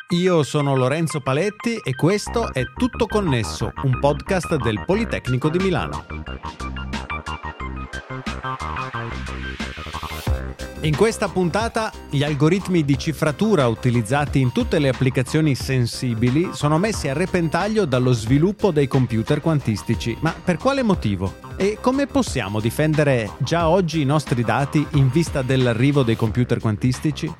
Io sono Lorenzo Paletti e questo è Tutto Connesso, un podcast del Politecnico di Milano. In questa puntata gli algoritmi di cifratura utilizzati in tutte le applicazioni sensibili sono messi a repentaglio dallo sviluppo dei computer quantistici. Ma per quale motivo? E come possiamo difendere già oggi i nostri dati in vista dell'arrivo dei computer quantistici?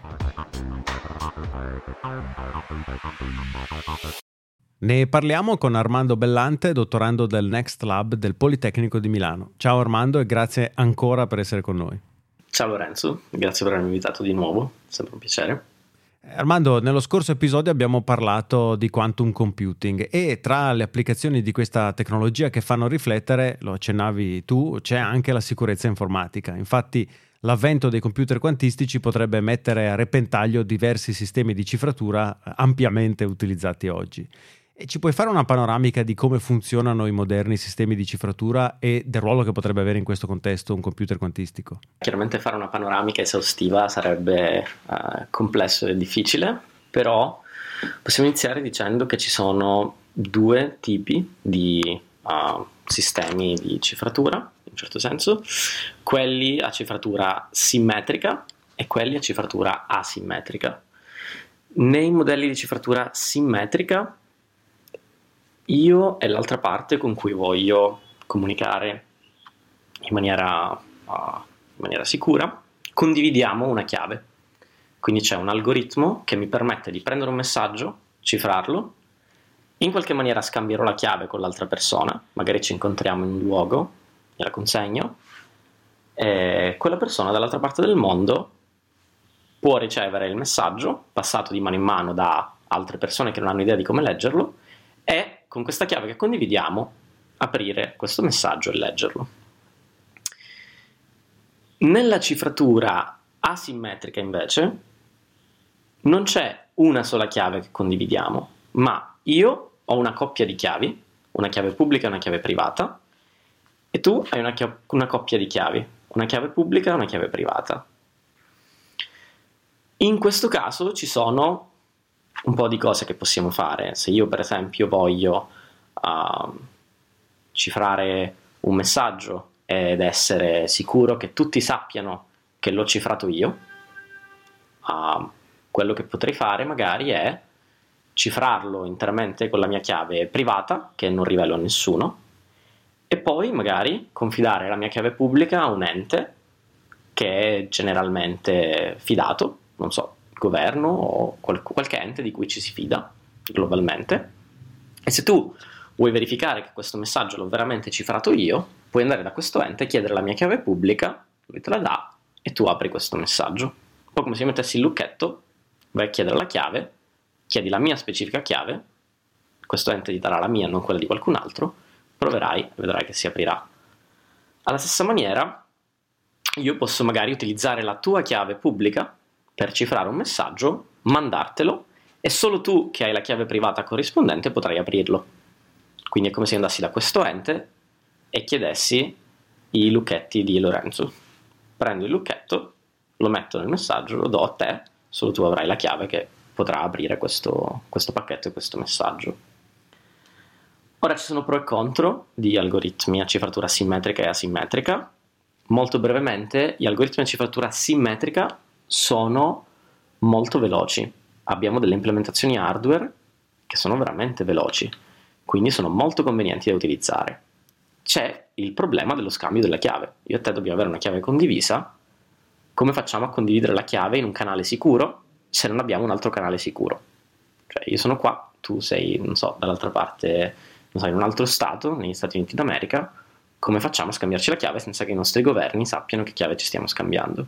Ne parliamo con Armando Bellante, dottorando del Next Lab del Politecnico di Milano. Ciao Armando e grazie ancora per essere con noi. Ciao Lorenzo, grazie per avermi invitato di nuovo, sempre un piacere. Armando, nello scorso episodio abbiamo parlato di quantum computing e tra le applicazioni di questa tecnologia che fanno riflettere, lo accennavi tu, c'è anche la sicurezza informatica. Infatti l'avvento dei computer quantistici potrebbe mettere a repentaglio diversi sistemi di cifratura ampiamente utilizzati oggi. E ci puoi fare una panoramica di come funzionano i moderni sistemi di cifratura e del ruolo che potrebbe avere in questo contesto un computer quantistico? Chiaramente fare una panoramica esaustiva sarebbe complesso e difficile, però possiamo iniziare dicendo che ci sono due tipi di sistemi di cifratura, in un certo senso, quelli a cifratura simmetrica e quelli a cifratura asimmetrica. Nei modelli di cifratura simmetrica io e l'altra parte con cui voglio comunicare in maniera sicura condividiamo una chiave. Quindi c'è un algoritmo che mi permette di prendere un messaggio, cifrarlo, in qualche maniera scambierò la chiave con l'altra persona, magari ci incontriamo in un luogo, gliela consegno, e quella persona dall'altra parte del mondo può ricevere il messaggio passato di mano in mano da altre persone che non hanno idea di come leggerlo e con questa chiave che condividiamo aprire questo messaggio e leggerlo. Nella cifratura asimmetrica invece non c'è una sola chiave che condividiamo, ma io ho una coppia di chiavi, una chiave pubblica e una chiave privata, e tu hai una coppia di chiavi, una chiave pubblica e una chiave privata. In questo caso ci sono un po' di cose che possiamo fare. Se io per esempio voglio cifrare un messaggio ed essere sicuro che tutti sappiano che l'ho cifrato io, quello che potrei fare magari è cifrarlo interamente con la mia chiave privata, che non rivelo a nessuno, e poi magari confidare la mia chiave pubblica a un ente che è generalmente fidato, non so, il governo o qualche ente di cui ci si fida globalmente. E se tu vuoi verificare che questo messaggio l'ho veramente cifrato io, puoi andare da questo ente, chiedere la mia chiave pubblica, lui te la dà e tu apri questo messaggio. Un po' come se io mettessi il lucchetto, vai a chiedere la chiave, chiedi la mia specifica chiave, questo ente ti darà la mia, non quella di qualcun altro, proverai e vedrai che si aprirà. Alla stessa maniera, io posso magari utilizzare la tua chiave pubblica per cifrare un messaggio, mandartelo, e solo tu che hai la chiave privata corrispondente potrai aprirlo. Quindi è come se andassi da questo ente e chiedessi i lucchetti di Lorenzo. Prendo il lucchetto, lo metto nel messaggio, lo do a te, solo tu avrai la chiave che potrà aprire questo pacchetto e questo messaggio. Ora ci sono pro e contro di algoritmi a cifratura simmetrica e asimmetrica. Molto brevemente, gli algoritmi a cifratura simmetrica sono molto veloci. Abbiamo delle implementazioni hardware che sono veramente veloci, quindi sono molto convenienti da utilizzare. C'è il problema dello scambio della chiave. Io e te dobbiamo avere una chiave condivisa. Come facciamo a condividere la chiave in un canale sicuro se non abbiamo un altro canale sicuro? Cioè io sono qua, tu sei, non so, dall'altra parte, non so, in un altro stato, negli Stati Uniti d'America. Come facciamo a scambiarci la chiave senza che i nostri governi sappiano che chiave ci stiamo scambiando?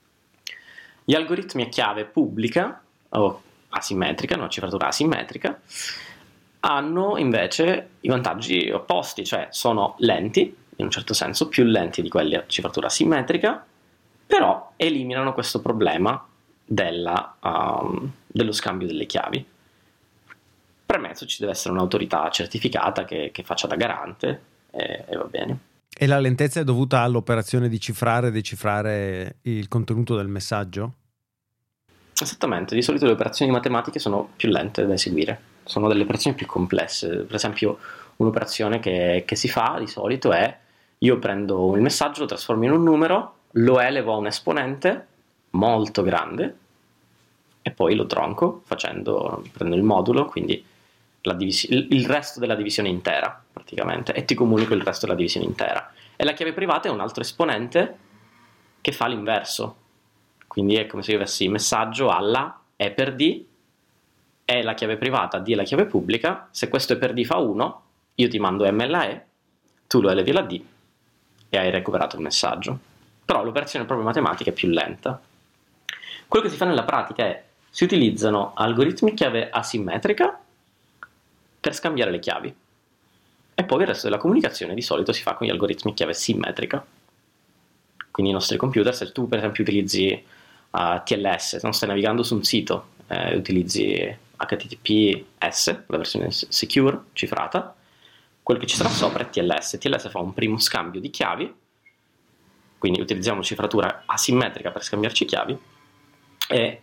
Gli algoritmi a chiave pubblica o asimmetrica, no, cifratura asimmetrica, hanno invece i vantaggi opposti, cioè sono lenti, in un certo senso, più lenti di quelli a cifratura simmetrica, però eliminano questo problema dello scambio delle chiavi. Premesso ci deve essere un'autorità certificata che faccia da garante e va bene. E la lentezza è dovuta all'operazione di cifrare e decifrare il contenuto del messaggio? Esattamente, di solito le operazioni matematiche sono più lente da eseguire, sono delle operazioni più complesse. Per esempio, un'operazione che si fa di solito è: io prendo il messaggio, lo trasformo in un numero, lo elevo a un esponente molto grande e poi lo tronco prendo il modulo, quindi il resto della divisione intera praticamente, e ti comunico il resto della divisione intera. E la chiave privata è un altro esponente che fa l'inverso, quindi è come se io avessi il messaggio alla E per D, è la chiave privata, D è la chiave pubblica. Se questo E per D fa 1, io ti mando M alla E, tu lo elevi alla D e hai recuperato il messaggio. Però l'operazione proprio matematica è più lenta. Quello che si fa nella pratica è: si utilizzano algoritmi chiave asimmetrica per scambiare le chiavi, e poi il resto della comunicazione di solito si fa con gli algoritmi chiave simmetrica. Quindi i nostri computer, se tu per esempio utilizzi TLS, se non stai navigando su un sito, utilizzi HTTPS, la versione secure, cifrata, quello che ci sarà sopra è TLS. TLS fa un primo scambio di chiavi, quindi utilizziamo cifratura asimmetrica per scambiarci chiavi, e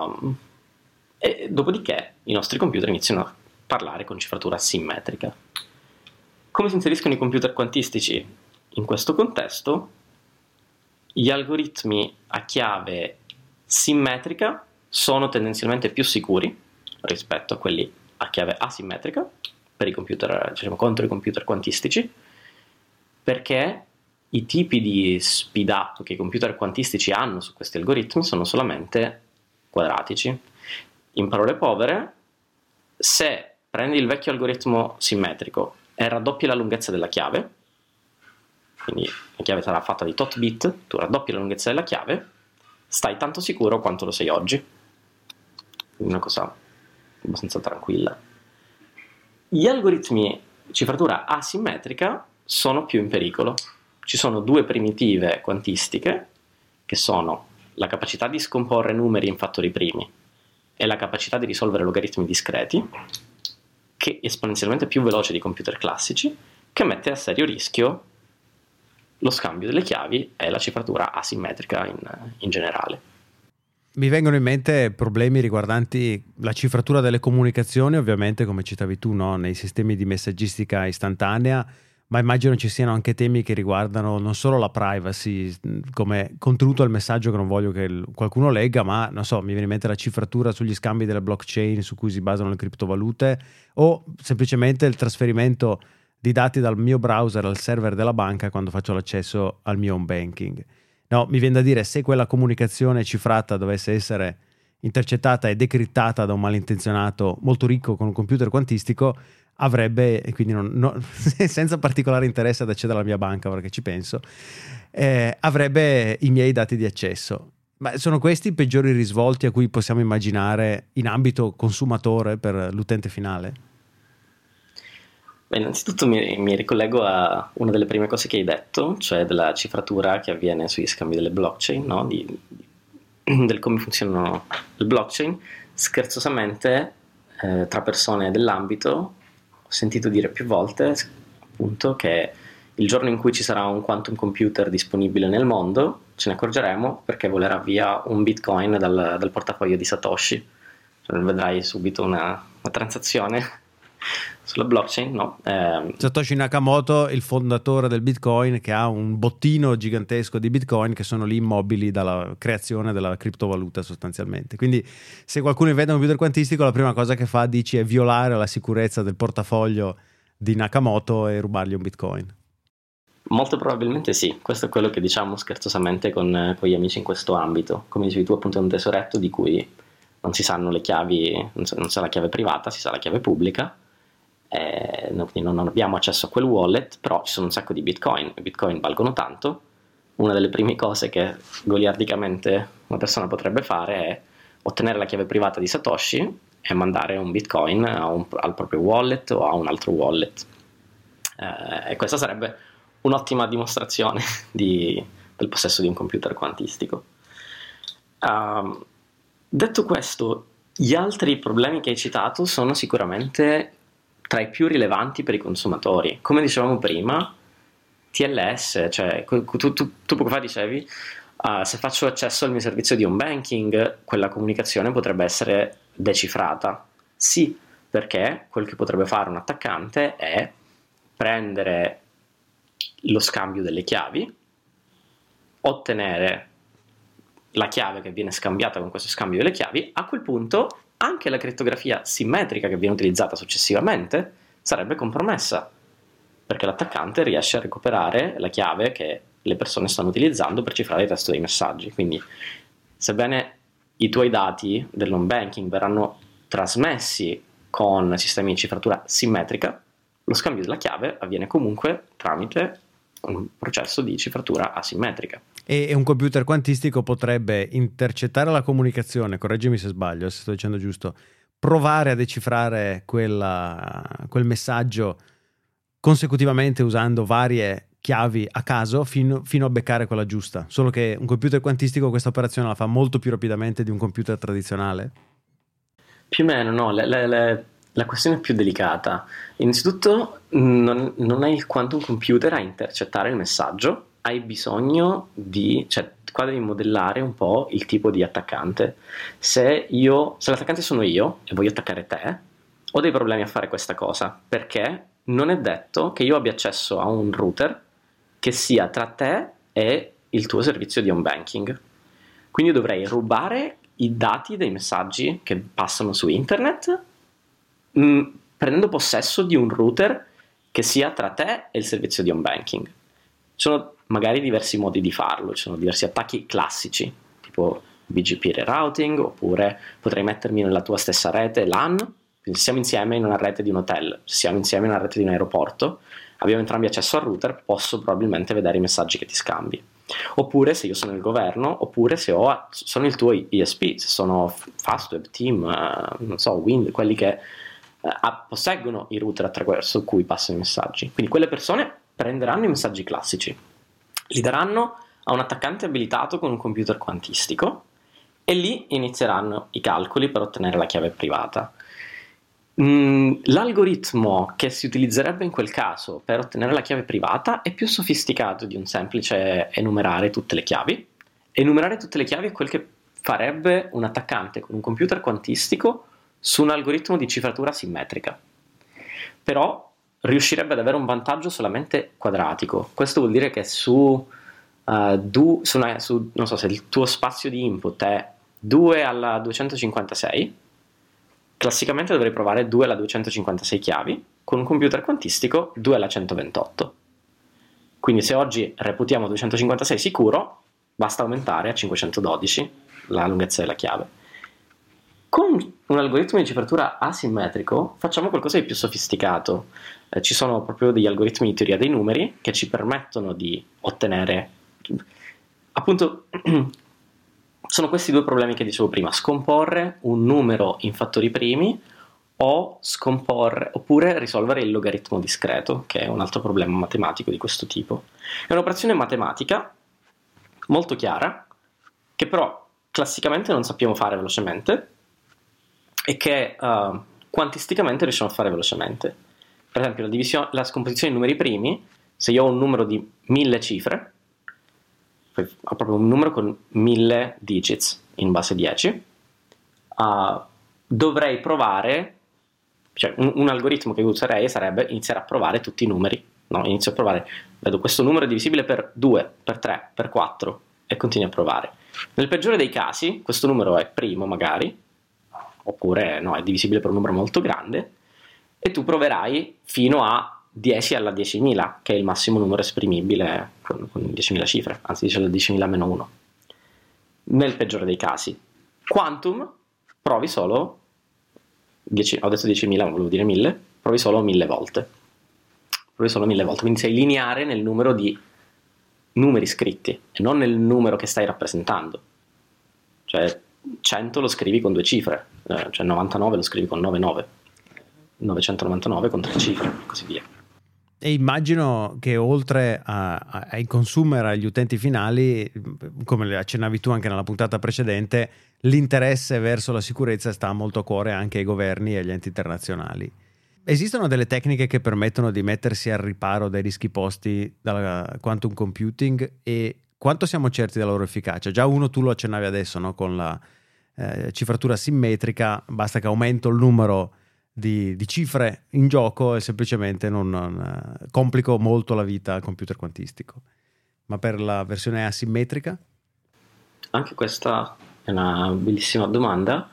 dopodiché i nostri computer iniziano a parlare con cifratura simmetrica. Come si inseriscono i computer quantistici in questo contesto? Gli algoritmi a chiave simmetrica sono tendenzialmente più sicuri rispetto a quelli a chiave asimmetrica per i computer, diciamo, contro i computer quantistici, perché i tipi di speed up che i computer quantistici hanno su questi algoritmi sono solamente quadratici. In parole povere, se prendi il vecchio algoritmo simmetrico e raddoppi la lunghezza della chiave, quindi la chiave sarà fatta di tot bit, tu raddoppi la lunghezza della chiave, stai tanto sicuro quanto lo sei oggi. Quindi una cosa abbastanza tranquilla. Gli algoritmi cifratura asimmetrica sono più in pericolo. Ci sono due primitive quantistiche, che sono la capacità di scomporre numeri in fattori primi e la capacità di risolvere logaritmi discreti, che è esponenzialmente più veloce di computer classici, che mette a serio rischio lo scambio delle chiavi e la cifratura asimmetrica in generale. Mi vengono in mente problemi riguardanti la cifratura delle comunicazioni, ovviamente, come citavi tu, no? Nei sistemi di messaggistica istantanea, ma immagino ci siano anche temi che riguardano non solo la privacy come contenuto al messaggio che non voglio che qualcuno legga, ma non so, mi viene in mente la cifratura sugli scambi delle blockchain su cui si basano le criptovalute, o semplicemente il trasferimento di dati dal mio browser al server della banca quando faccio l'accesso al mio home banking. No, mi viene da dire, se quella comunicazione cifrata dovesse essere intercettata e decrittata da un malintenzionato molto ricco con un computer quantistico, avrebbe, e quindi senza particolare interesse ad accedere alla mia banca, perché ci penso, avrebbe i miei dati di accesso. Ma sono questi i peggiori risvolti a cui possiamo immaginare in ambito consumatore per l'utente finale? Beh, innanzitutto mi ricollego a una delle prime cose che hai detto, cioè della cifratura che avviene sugli scambi delle blockchain, no? Del come funzionano le blockchain. Scherzosamente, tra persone dell'ambito, ho sentito dire più volte appunto che il giorno in cui ci sarà un quantum computer disponibile nel mondo ce ne accorgeremo, perché volerà via un bitcoin dal portafoglio di Satoshi. Cioè, vedrai subito una transazione sulla blockchain, no? Satoshi Nakamoto, il fondatore del Bitcoin, che ha un bottino gigantesco di Bitcoin che sono lì immobili dalla creazione della criptovaluta sostanzialmente. Quindi se qualcuno inventa un computer quantistico, la prima cosa che fa, dici, è violare la sicurezza del portafoglio di Nakamoto e rubargli un Bitcoin. Molto probabilmente sì, questo è quello che diciamo scherzosamente con gli amici in questo ambito. Come dicevi tu, appunto, è un tesoretto di cui non si sanno le chiavi, non sa la chiave privata, si sa la chiave pubblica. Quindi non abbiamo accesso a quel wallet, però ci sono un sacco di bitcoin, i bitcoin valgono tanto. Una delle prime cose che goliardicamente una persona potrebbe fare è ottenere la chiave privata di Satoshi e mandare un bitcoin al proprio wallet o a un altro wallet, e questa sarebbe un'ottima dimostrazione del possesso di un computer quantistico. Detto questo, gli altri problemi che hai citato sono sicuramente tra i più rilevanti per i consumatori. Come dicevamo prima, TLS, cioè tu poco fa dicevi, Se faccio accesso al mio servizio di home banking, quella comunicazione potrebbe essere decifrata. Sì, perché quel che potrebbe fare un attaccante è prendere lo scambio delle chiavi, ottenere la chiave che viene scambiata con questo scambio delle chiavi. A quel punto anche la crittografia simmetrica che viene utilizzata successivamente sarebbe compromessa, perché l'attaccante riesce a recuperare la chiave che le persone stanno utilizzando per cifrare il testo dei messaggi. Quindi, sebbene i tuoi dati dell'home banking verranno trasmessi con sistemi di cifratura simmetrica, lo scambio della chiave avviene comunque tramite un processo di cifratura asimmetrica. E un computer quantistico potrebbe intercettare la comunicazione, correggimi se sbaglio, se sto dicendo giusto, provare a decifrare quel messaggio consecutivamente usando varie chiavi a caso fino a beccare quella giusta. Solo che un computer quantistico questa operazione la fa molto più rapidamente di un computer tradizionale. Più o meno, no. La questione è più delicata. Innanzitutto non è il quantum computer a intercettare il messaggio, hai bisogno cioè qua devi modellare un po' il tipo di attaccante. Se l'attaccante sono io e voglio attaccare te, ho dei problemi a fare questa cosa, perché non è detto che io abbia accesso a un router che sia tra te e il tuo servizio di home banking. Quindi dovrei rubare i dati dei messaggi che passano su internet, prendendo possesso di un router che sia tra te e il servizio di home banking. Ci sono magari diversi modi di farlo, ci sono diversi attacchi classici, tipo BGP rerouting, oppure potrei mettermi nella tua stessa rete LAN, quindi se siamo insieme in una rete di un hotel, se siamo insieme in una rete di un aeroporto, abbiamo entrambi accesso al router, posso probabilmente vedere i messaggi che ti scambi. Oppure se io sono il governo, oppure se sono il tuo ISP, se sono Fastweb, Team, non so, Wind, quelli che posseggono i router attraverso cui passano i messaggi. Quindi quelle persone prenderanno i messaggi classici, li daranno a un attaccante abilitato con un computer quantistico e lì inizieranno i calcoli per ottenere la chiave privata. L'algoritmo che si utilizzerebbe in quel caso per ottenere la chiave privata è più sofisticato di un semplice enumerare tutte le chiavi. Enumerare tutte le chiavi è quel che farebbe un attaccante con un computer quantistico su un algoritmo di cifratura simmetrica. Però riuscirebbe ad avere un vantaggio solamente quadratico. Questo vuol dire che non so, se il tuo spazio di input è 2 alla 256, classicamente dovrei provare 2 alla 256 chiavi, con un computer quantistico 2 alla 128. Quindi se oggi reputiamo 256 sicuro, basta aumentare a 512 la lunghezza della chiave. Con un algoritmo di cifratura asimmetrico facciamo qualcosa di più sofisticato. Ci sono proprio degli algoritmi di teoria dei numeri che ci permettono di ottenere, appunto, sono questi due problemi che dicevo prima: scomporre un numero in fattori primi oppure risolvere il logaritmo discreto, che è un altro problema matematico di questo tipo. È un'operazione matematica molto chiara, che però classicamente non sappiamo fare velocemente e che quantisticamente riusciamo a fare velocemente. Per esempio la scomposizione di numeri primi, se io ho un numero di 1000 cifre, ho proprio un numero con 1000 digits in base 10, dovrei provare, cioè un algoritmo che userei sarebbe iniziare a provare tutti i numeri, no? Inizio a provare, vedo questo numero è divisibile per 2, per 3, per 4 e continuo a provare. Nel peggiore dei casi questo numero è primo magari, oppure no, è divisibile per un numero molto grande, e tu proverai fino a 10 alla 10.000, che è il massimo numero esprimibile con 10.000 cifre, anzi 10 alla 10.000 meno 1. Nel peggiore dei casi. Quantum, provi solo 10, ho detto 10.000, ma volevo dire 1.000, provi solo 1.000 volte. Provi solo 1.000 volte, quindi sei lineare nel numero di numeri scritti e non nel numero che stai rappresentando. Cioè 100 lo scrivi con 2 cifre, cioè 99 lo scrivi con 99, 999 con 3 cifre, e così via. E immagino che oltre ai consumer, agli utenti finali, come accennavi tu anche nella puntata precedente, l'interesse verso la sicurezza sta molto a cuore anche ai governi e agli enti internazionali. Esistono delle tecniche che permettono di mettersi al riparo dai rischi posti dal quantum computing, e quanto siamo certi della loro efficacia? Già uno, tu lo accennavi adesso, no? Con la cifratura simmetrica, basta che aumento il numero di cifre in gioco e semplicemente non complico molto la vita al computer quantistico. Ma per la versione asimmetrica? Anche questa è una bellissima domanda.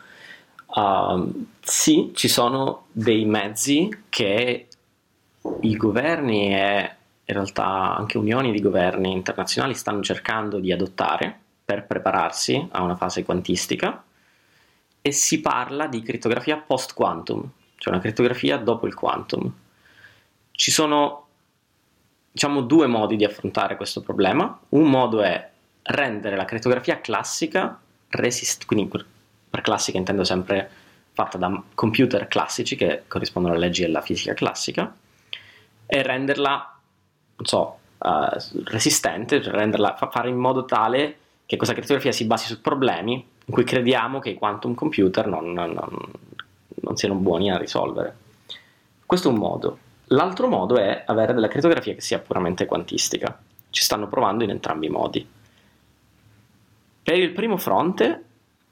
Sì, ci sono dei mezzi che i governi e in realtà anche unioni di governi internazionali stanno cercando di adottare per prepararsi a una fase quantistica, e si parla di crittografia post-quantum, cioè una crittografia dopo il quantum. Ci sono, diciamo, due modi di affrontare questo problema. Un modo è rendere la crittografia classica quindi per classica intendo sempre fatta da computer classici che corrispondono alle leggi della fisica classica, e renderla, non so, resistente, cioè fare in modo tale che questa crittografia si basi su problemi in cui crediamo che i quantum computer non siano buoni a risolvere. Questo è un modo. L'altro modo è avere della crittografia che sia puramente quantistica. Ci stanno provando in entrambi i modi. Per il primo fronte,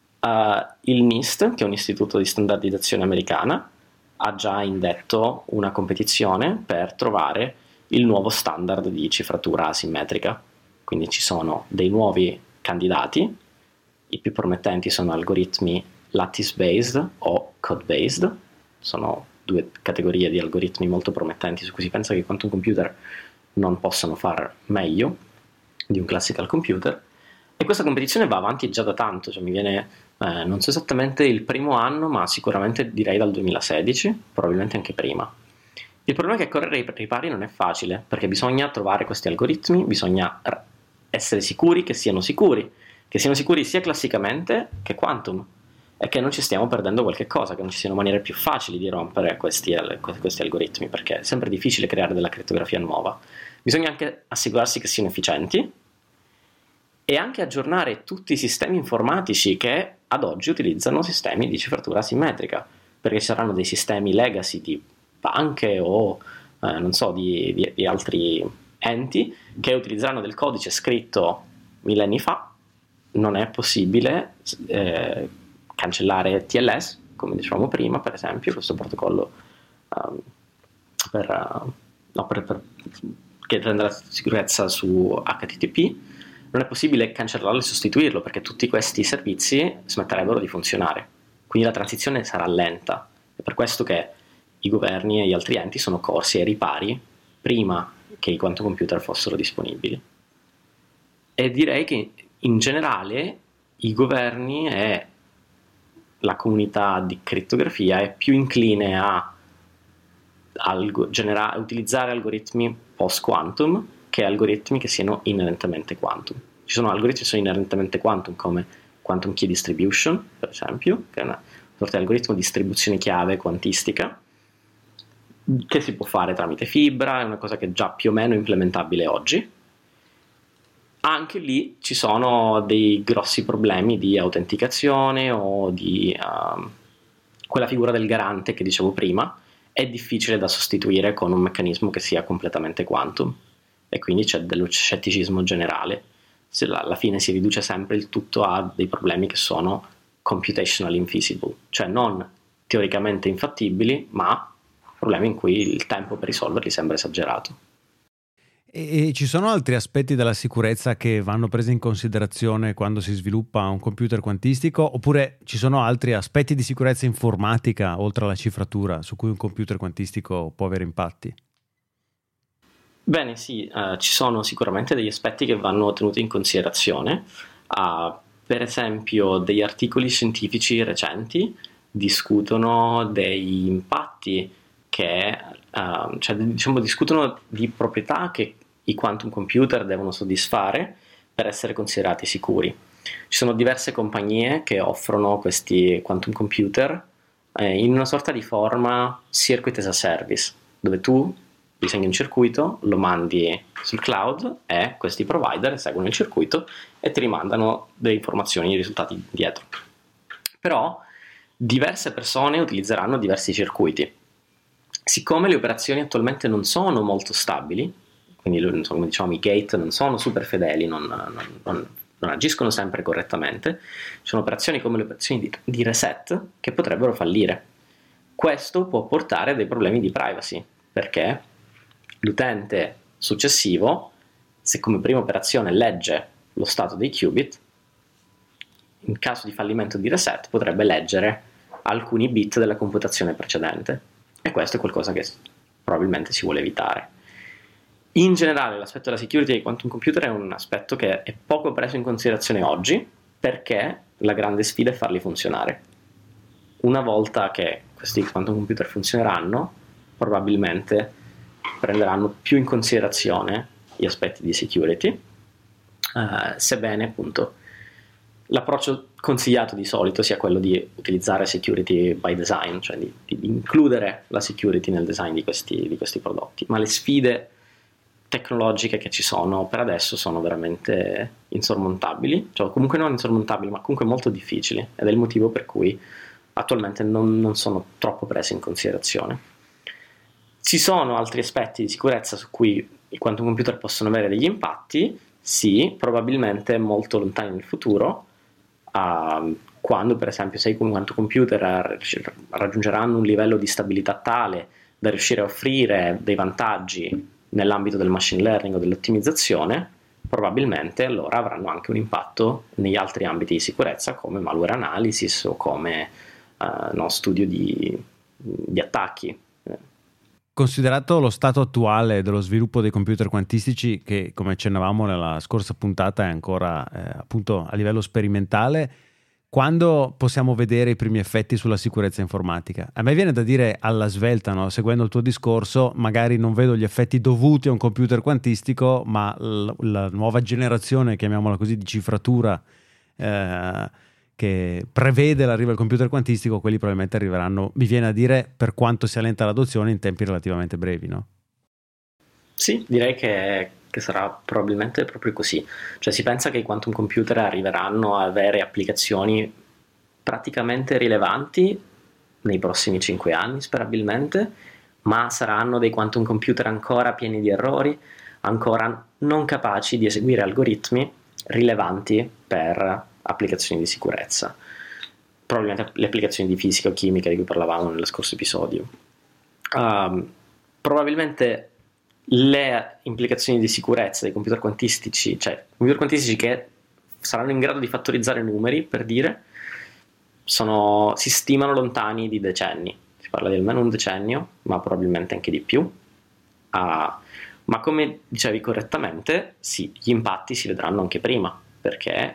il NIST, che è un istituto di standardizzazione americana, ha già indetto una competizione per trovare il nuovo standard di cifratura asimmetrica. Quindi ci sono dei nuovi candidati. I più promettenti sono algoritmi lattice-based o code-based. Sono due categorie di algoritmi molto promettenti su cui si pensa che i quantum computer non possano far meglio di un classical computer. E questa competizione va avanti già da tanto, cioè mi viene, non so esattamente il primo anno, ma sicuramente direi dal 2016, probabilmente anche prima. Il problema è che correre ai ripari non è facile, perché bisogna trovare questi algoritmi, bisogna essere sicuri che siano sicuri sia classicamente che quantum, e che non ci stiamo perdendo qualche cosa, che non ci siano maniere più facili di rompere questi algoritmi, perché è sempre difficile creare della crittografia nuova. Bisogna anche assicurarsi che siano efficienti e anche aggiornare tutti i sistemi informatici che ad oggi utilizzano sistemi di cifratura asimmetrica, perché ci saranno dei sistemi legacy di banche o non so, di altri enti che utilizzeranno del codice scritto millenni fa. Non è possibile cancellare TLS, come dicevamo prima, per esempio, questo protocollo che rende la sicurezza su HTTP. Non è possibile cancellarlo e sostituirlo, perché tutti questi servizi smetterebbero di funzionare. Quindi la transizione sarà lenta. È per questo che i governi e gli altri enti sono corsi ai ripari prima che i quantum computer fossero disponibili. E direi che in generale i governi e la comunità di crittografia è più incline a utilizzare algoritmi post-quantum che algoritmi che siano inerentemente quantum. Ci sono algoritmi che sono inerentemente quantum, come quantum key distribution, per esempio, che è una sorta di algoritmo di distribuzione chiave quantistica, che si può fare tramite fibra, è una cosa che è già più o meno implementabile oggi. Anche lì ci sono dei grossi problemi di autenticazione o di quella figura del garante che dicevo prima, è difficile da sostituire con un meccanismo che sia completamente quantum, e quindi c'è dello scetticismo generale. Alla fine si riduce sempre il tutto a dei problemi che sono computational infeasible, cioè non teoricamente infattibili, ma problemi in cui il tempo per risolverli sembra esagerato. E ci sono altri aspetti della sicurezza che vanno presi in considerazione quando si sviluppa un computer quantistico, oppure ci sono altri aspetti di sicurezza informatica oltre alla cifratura su cui un computer quantistico può avere impatti? Bene, sì, ci sono sicuramente degli aspetti che vanno tenuti in considerazione. Per esempio, degli articoli scientifici recenti discutono degli impatti discutono di proprietà che i quantum computer devono soddisfare per essere considerati sicuri. Ci sono diverse compagnie che offrono questi quantum computer in una sorta di forma circuit as a service, dove tu disegni un circuito, lo mandi sul cloud e questi provider seguono il circuito e ti rimandano delle informazioni e risultati dietro. Però diverse persone utilizzeranno diversi circuiti. Siccome le operazioni attualmente non sono molto stabili, quindi come diciamo i gate non sono super fedeli, non agiscono sempre correttamente, ci sono operazioni come le operazioni di reset che potrebbero fallire. Questo può portare a dei problemi di privacy, perché l'utente successivo, se come prima operazione legge lo stato dei qubit, in caso di fallimento di reset potrebbe leggere alcuni bit della computazione precedente, e questo è qualcosa che probabilmente si vuole evitare. In generale l'aspetto della security dei quantum computer è un aspetto che è poco preso in considerazione oggi, perché la grande sfida è farli funzionare. Una volta che questi quantum computer funzioneranno, probabilmente prenderanno più in considerazione gli aspetti di security, sebbene appunto l'approccio consigliato di solito sia quello di utilizzare security by design, cioè di includere la security nel design di questi prodotti. Ma le sfide tecnologiche che ci sono per adesso sono veramente insormontabili, cioè comunque non insormontabili, ma comunque molto difficili, ed è il motivo per cui attualmente non sono troppo prese in considerazione. Ci sono altri aspetti di sicurezza su cui i quantum computer possono avere degli impatti, sì, probabilmente molto lontani nel futuro, quando per esempio se i quantum computer raggiungeranno un livello di stabilità tale da riuscire a offrire dei vantaggi nell'ambito del machine learning o dell'ottimizzazione, probabilmente allora avranno anche un impatto negli altri ambiti di sicurezza come malware analysis o come studio di attacchi. Considerato lo stato attuale dello sviluppo dei computer quantistici, che come accennavamo nella scorsa puntata è ancora appunto a livello sperimentale, quando possiamo vedere i primi effetti sulla sicurezza informatica? A me viene da dire alla svelta, no? Seguendo il tuo discorso, magari non vedo gli effetti dovuti a un computer quantistico, ma la nuova generazione, chiamiamola così, di cifratura che prevede l'arrivo al computer quantistico, quelli probabilmente arriveranno, mi viene a dire, per quanto sia lenta l'adozione, in tempi relativamente brevi, no? Sì, direi che sarà probabilmente proprio così. Cioè si pensa che i quantum computer arriveranno a avere applicazioni praticamente rilevanti nei prossimi 5 anni, sperabilmente, ma saranno dei quantum computer ancora pieni di errori, ancora non capaci di eseguire algoritmi rilevanti per applicazioni di sicurezza, probabilmente le applicazioni di fisica o chimica di cui parlavamo nello scorso episodio. Probabilmente le implicazioni di sicurezza dei computer quantistici, cioè computer quantistici che saranno in grado di fattorizzare numeri, per dire, si stimano lontani di decenni. Si parla di almeno un decennio, ma probabilmente anche di più. Ma come dicevi correttamente, sì, gli impatti si vedranno anche prima, perché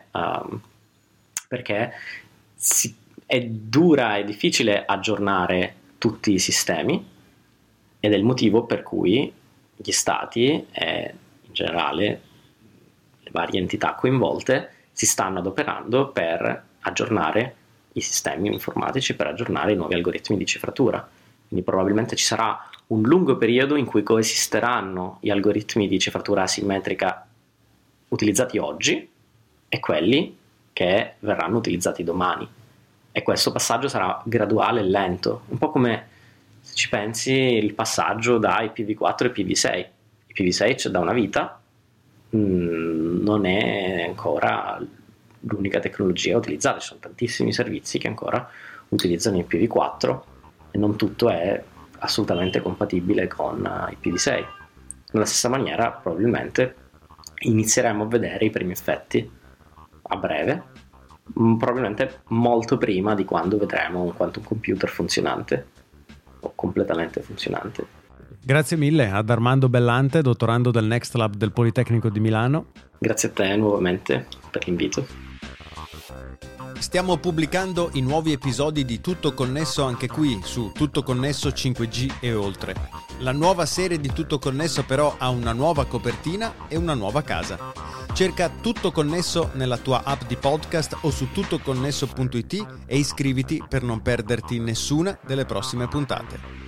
è dura e difficile aggiornare tutti i sistemi, ed è il motivo per cui gli stati e in generale le varie entità coinvolte si stanno adoperando per aggiornare i sistemi informatici, per aggiornare i nuovi algoritmi di cifratura. Quindi probabilmente ci sarà un lungo periodo in cui coesisteranno gli algoritmi di cifratura asimmetrica utilizzati oggi e quelli che verranno utilizzati domani, e questo passaggio sarà graduale e lento, un po' come, se ci pensi, il passaggio da IPv4 e IPv6. IPv6 c'è da una vita, non è ancora l'unica tecnologia utilizzata, ci sono tantissimi servizi che ancora utilizzano IPv4 e non tutto è assolutamente compatibile con IPv6. Nella stessa maniera probabilmente inizieremo a vedere i primi effetti a breve, probabilmente molto prima di quando vedremo un quantum computer funzionante o completamente funzionante. Grazie mille ad Armando Bellante, dottorando del Next Lab del Politecnico di Milano. Grazie a te nuovamente per l'invito. Stiamo pubblicando i nuovi episodi di Tutto Connesso anche qui su Tutto Connesso 5G e oltre. La nuova serie di Tutto Connesso però ha una nuova copertina e una nuova casa. Cerca Tutto Connesso nella tua app di podcast o su tuttoconnesso.it e iscriviti per non perderti nessuna delle prossime puntate.